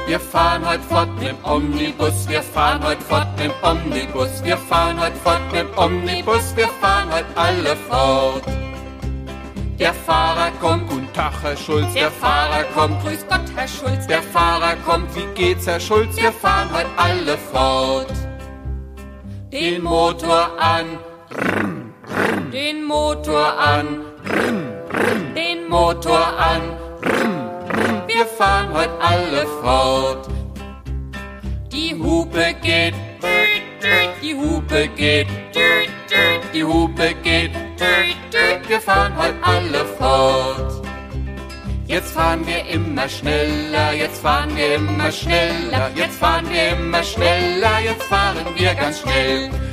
Wir fahren heute fort mit dem Omnibus, wir fahren heute fort mit dem Omnibus, wir fahren heute fort mit dem Omnibus, wir fahren heute alle fort. Der Fahrer kommt, guten Tag, Herr Schulz. Der Fahrer kommt, grüß Gott, Herr Schulz. Der Fahrer kommt, wie geht's, Herr Schulz? Wir fahren heute alle fort. Den Motor an, den Motor an, den Motor an. Wir fahren heute alle fort. Die Hupe geht, die Hupe geht, die Hupe geht. Wir fahren heute alle fort. Jetzt fahren wir immer schneller, jetzt fahren wir immer schneller, jetzt fahren wir immer schneller, jetzt fahren wir ganz schnell.